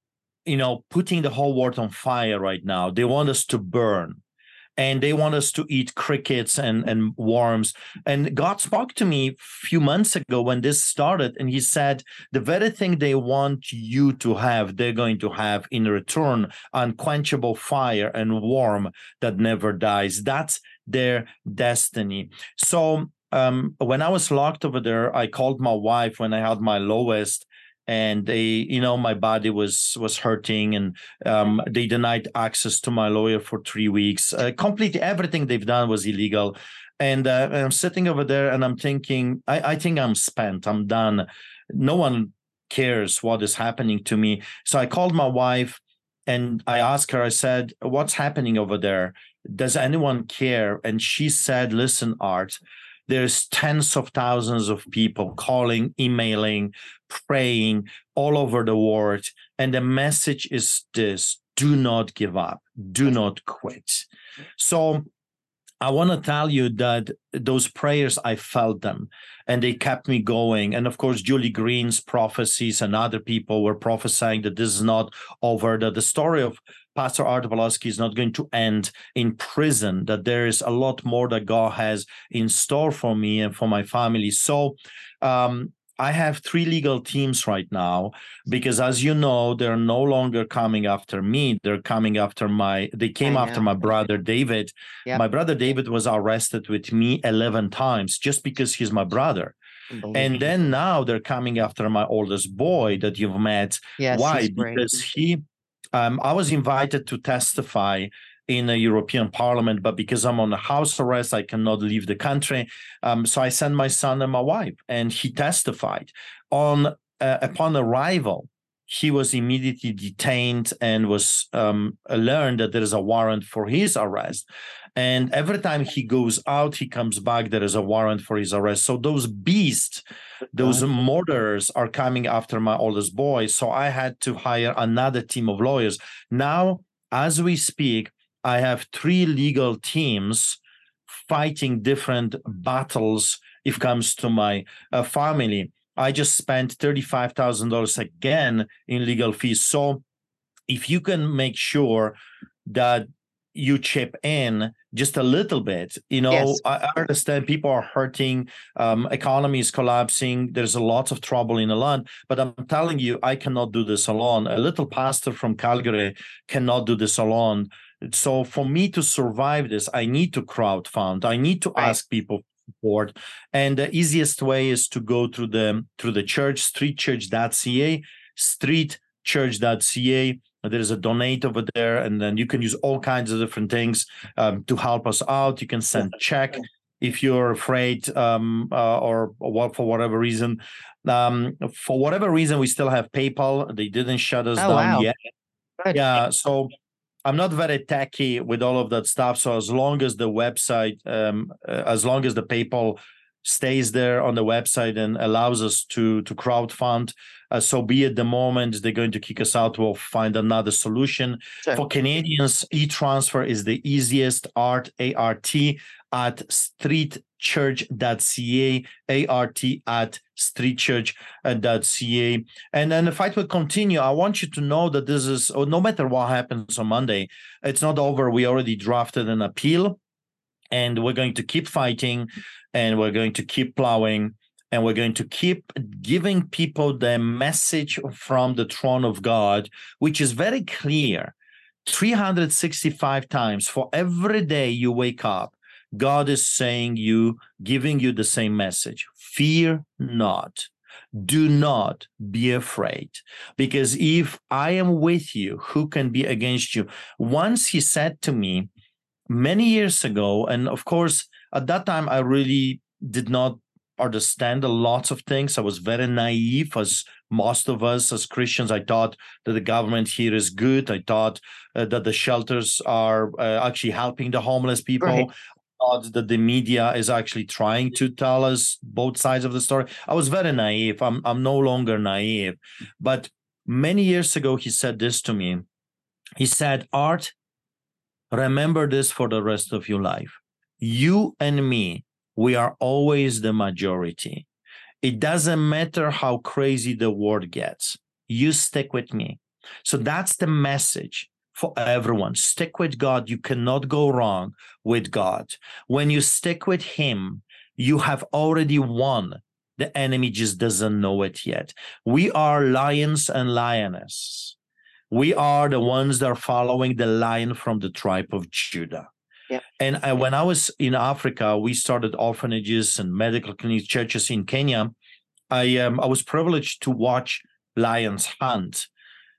putting the whole world on fire right now. They want us to burn, and they want us to eat crickets and worms. And God spoke to me a few months ago when this started, and he said, the very thing they want you to have, they're going to have in return: unquenchable fire and worm that never dies. That's their destiny. So when I was locked over there, I called my wife when I had my lowest, and they, my body was hurting, and they denied access to my lawyer for 3 weeks. Completely everything they've done was illegal. And I'm sitting over there and I'm thinking, I think I'm spent. I'm done. No one cares what is happening to me. So I called my wife and I asked her, I said, what's happening over there? Does anyone care? And she said, listen, Art, there's tens of thousands of people calling, emailing, praying all over the world. And the message is this: do not give up. Do not quit. So I want to tell you that those prayers, I felt them and they kept me going. And of course, Julie Green's prophecies and other people were prophesying that this is not over, that the story of Pastor Art Pawlowski is not going to end in prison, that there is a lot more that God has in store for me and for my family. So I have 3 legal teams right now because, as you know, they're no longer coming after me. They're coming after they came after my brother, David. Yep. My brother, David, was arrested with me 11 times just because he's my brother. And then now they're coming after my oldest boy that you've met. Yes, why? Because I was invited to testify in a European Parliament, but because I'm on a house arrest, I cannot leave the country. So I sent my son and my wife, and he testified. Upon arrival, he was immediately detained and was learned that there is a warrant for his arrest. And every time he goes out, he comes back, there is a warrant for his arrest. So those beasts, those murderers are coming after my oldest boy. So I had to hire another team of lawyers. Now As we speak, I have 3 legal teams fighting different battles if it comes to my family. I just spent $35,000 again in legal fees. So if you can make sure that you chip in just a little bit, Yes. I understand people are hurting, economy is collapsing, there's a lot of trouble in the land, but I'm telling you, I cannot do this alone. A little pastor from Calgary cannot do this alone. So for me to survive this, I need to crowdfund. I need to Right. ask people for support. And the easiest way is to go through the church, streetchurch.ca, streetchurch.ca. There's a donate over there, and then you can use all kinds of different things to help us out. You can send check if you're afraid, or what, for whatever reason. For whatever reason, we still have PayPal. They didn't shut us Oh, down wow. yet. Good. Yeah, so I'm not very techy with all of that stuff. So as long as the website, as long as the PayPal stays there on the website and allows us to crowdfund, so be it. The moment they're going to kick us out, we'll find another solution. Sure. For Canadians, e-transfer is the easiest. ART, A-R-T, at streetchurch.ca, A-R-T at streetchurch.ca. And then the fight will continue. I want you to know that this is, no matter what happens on Monday, it's not over. We already drafted an appeal, and we're going to keep fighting, and we're going to keep plowing, and we're going to keep giving people the message from the throne of God, which is very clear. 365 times for every day you wake up, God is saying giving you the same message. Fear not. Do not be afraid, because if I am with you, who can be against you? Once he said to me many years ago, and of course, at that time, I really did not understand a lot of things. I was very naive, as most of us as Christians. I thought that the government here is good. I thought that the shelters are actually helping the homeless people. Right. Thought that the media is actually trying to tell us both sides of the story. I was very naive. I'm no longer naive. But many years ago, he said this to me. He said, Art, remember this for the rest of your life. You and me, we are always the majority. It doesn't matter how crazy the world gets. You stick with me. So that's the message for everyone. Stick with God. You cannot go wrong with God. When you stick with him, you have already won. The enemy just doesn't know it yet. We are lions and lionesses. We are the ones that are following the lion from the tribe of Judah. Yeah. And when I was in Africa, we started orphanages and medical clinics, churches in Kenya. I was privileged to watch lions hunt.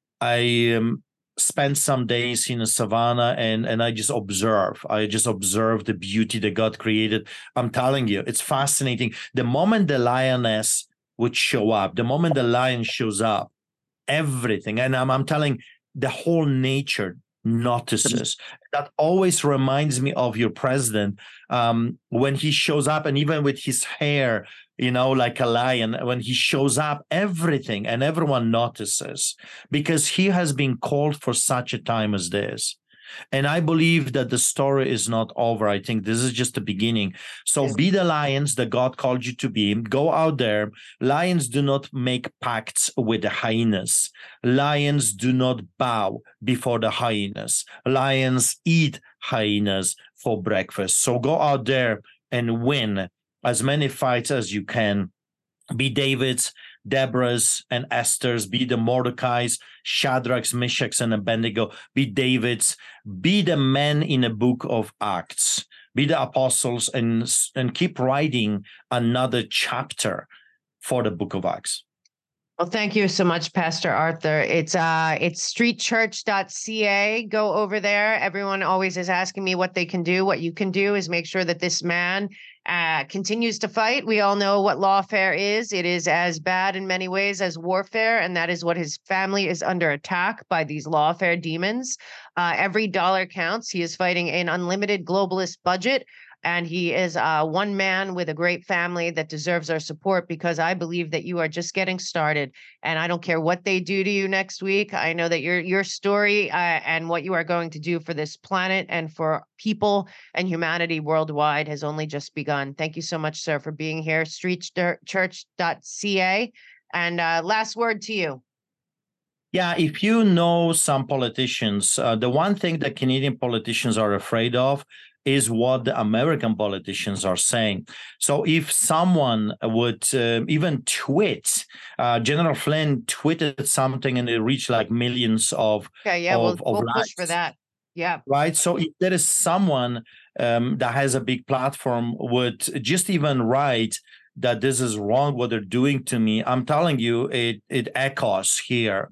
I spent some days in the savannah, and I just observe. I just observe the beauty that God created. I'm telling you, it's fascinating. The moment the lioness would show up, the moment the lion shows up, everything, and I'm telling, the whole nature notices. That always reminds me of your president, when he shows up, and even with his hair, like a lion, when he shows up, everything and everyone notices, because he has been called for such a time as this. And I believe that the story is not over. I think this is just the beginning. So be the lions that God called you to be. Go out there. Lions do not make pacts with the hyenas. Lions do not bow before the hyenas. Lions eat hyenas for breakfast. So go out there and win as many fights as you can. Be David's, Deborah's, and Esther's. Be the Mordecai's, Shadrach's, Meshach's, and Abednego. Be David's. Be the men in the book of Acts. Be the apostles, and keep writing another chapter for the book of Acts. Well, thank you so much, Pastor Arthur. It's streetchurch.ca. Go over there. Everyone always is asking me what they can do. What you can do is make sure that this man continues to fight. We all know what lawfare is. It is as bad in many ways as warfare, and that is what his family is under attack by these lawfare demons. Every dollar counts. He is fighting an unlimited globalist budget. And he is one man with a great family that deserves our support, because I believe that you are just getting started. And I don't care what they do to you next week. I know that your story and what you are going to do for this planet and for people and humanity worldwide has only just begun. Thank you so much, sir, for being here. Streetchurch.ca. And last word to you. Yeah, if you know some politicians, the one thing that Canadian politicians are afraid of is what the American politicians are saying. So if someone would even tweet, General Flynn tweeted something and it reached like millions of Okay, yeah, we'll push for likes, that. Yeah. right? So if there is someone that has a big platform would just even write that this is wrong what they're doing to me, I'm telling you, it echoes here.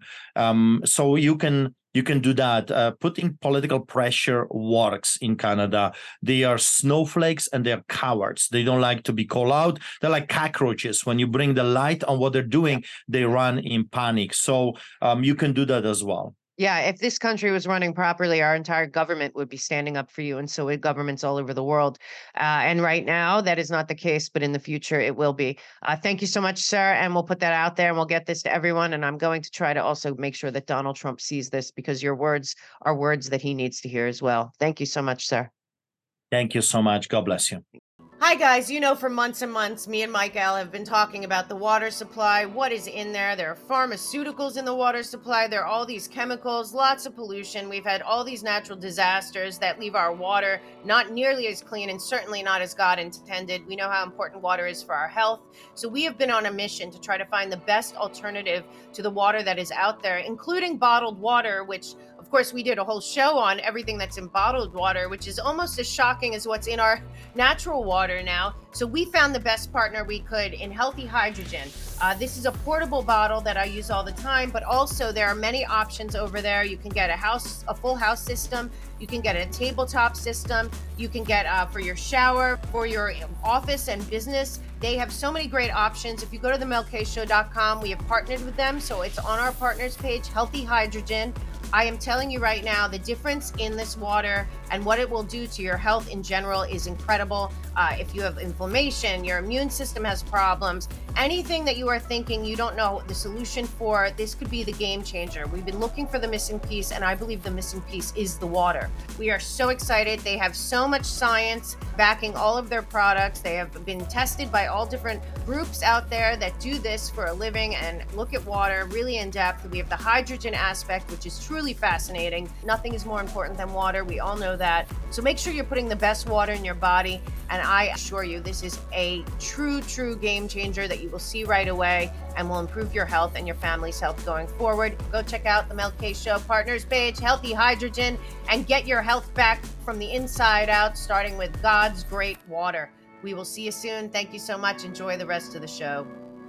So you can do that. Putting political pressure works in Canada. They are snowflakes and they're cowards. They don't like to be called out. They're like cockroaches. When you bring the light on what they're doing, they run in panic. So you can do that as well. Yeah, if this country was running properly, our entire government would be standing up for you, and so would governments all over the world. And right now, that is not the case, but in the future, it will be. Thank you so much, sir. And we'll put that out there, and we'll get this to everyone. And I'm going to try to also make sure that Donald Trump sees this, because your words are words that he needs to hear as well. Thank you so much, sir. Thank you so much. God bless you. Hi guys, you know, for months and months, me and Michael have been talking about the water supply, what is in there. There are pharmaceuticals in the water supply. There are all these chemicals, lots of pollution. We've had all these natural disasters that leave our water not nearly as clean and certainly not as God intended. We know how important water is for our health. So we have been on a mission to try to find the best alternative to the water that is out there, including bottled water, which of course we did a whole show on everything that's in bottled water, which is almost as shocking as what's in our natural water now. So we found the best partner we could in Healthy Hydrogen. This is a portable bottle that I use all the time, but also there are many options over there. You can get a full house system. You can get a tabletop system. You can get for your shower, for your office and business. They have so many great options. If you go to themelkshow.com, we have partnered with them. So it's on our partners page, Healthy Hydrogen. I am telling you right now, the difference in this water and what it will do to your health in general is incredible. If you have inflammation, your immune system has problems, anything that you are thinking you don't know the solution for, this could be the game changer. We've been looking for the missing piece, and I believe the missing piece is the water. We are so excited. They have so much science backing all of their products. They have been tested by all different groups out there that do this for a living and look at water really in depth. We have the hydrogen aspect, which is truly fascinating. Nothing is more important than water. We all know that. So make sure you're putting the best water in your body. And I assure you, this is a true game changer that you will see right away and will improve your health and your family's health going forward. Go check out the Mel K Show partners page, Healthy Hydrogen, and get your health back from the inside out, starting with God's great water. We will see you soon. Thank you so much. Enjoy the rest of the show.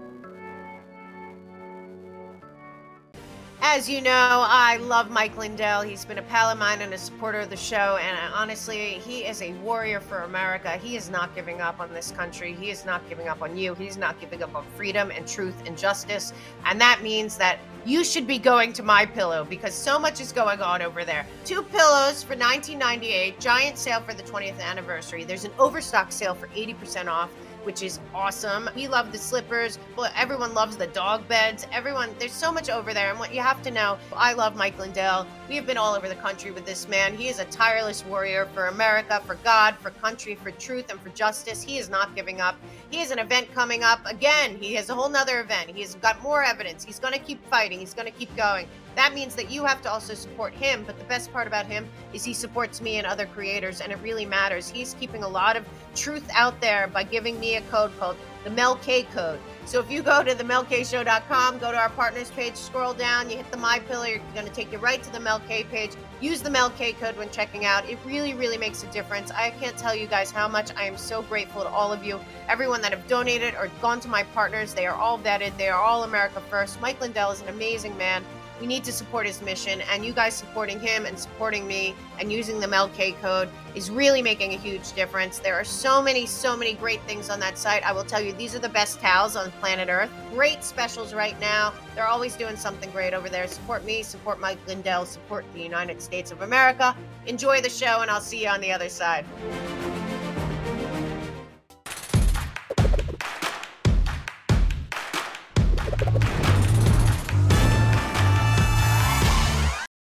As you know, I love Mike Lindell. He's been a pal of mine and a supporter of the show. And honestly, he is a warrior for America. He is not giving up on this country. He is not giving up on you. He's not giving up on freedom and truth and justice. And that means that you should be going to MyPillow, because so much is going on over there. 2 pillows for $19.98, giant sale for the 20th anniversary. There's an overstock sale for 80% off, which is awesome. We love the slippers, but everyone loves the dog beds. There's so much over there. And what you have to know, I love Mike Lindell. We have been all over the country with this man. He is a tireless warrior for America, for God, for country, for truth, and for justice. He is not giving up. He has an event coming up. Again, he has a whole nother event. He has got more evidence. He's going to keep fighting. He's going to keep going. That means that you have to also support him. But the best part about him is he supports me and other creators, and it really matters. He's keeping a lot of truth out there by giving me a code called the Mel K code. So if you go to themelkshow.com, go to our partners page, scroll down, you hit the MyPillow, you're going to take you right to the Mel K page. Use the Mel K code when checking out. It really makes a difference. I can't tell you guys how much I am so grateful to all of you, everyone that have donated or gone to my partners. They are all vetted. They are all America first. Mike Lindell is an amazing man. We need to support his mission, and you guys supporting him and supporting me and using the Mel K code is really making a huge difference. There are so many great things on that site. I will tell you, these are the best towels on planet Earth. Great specials right now. They're always doing something great over there. Support me, support Mike Lindell, support the United States of America. Enjoy the show, and I'll see you on the other side.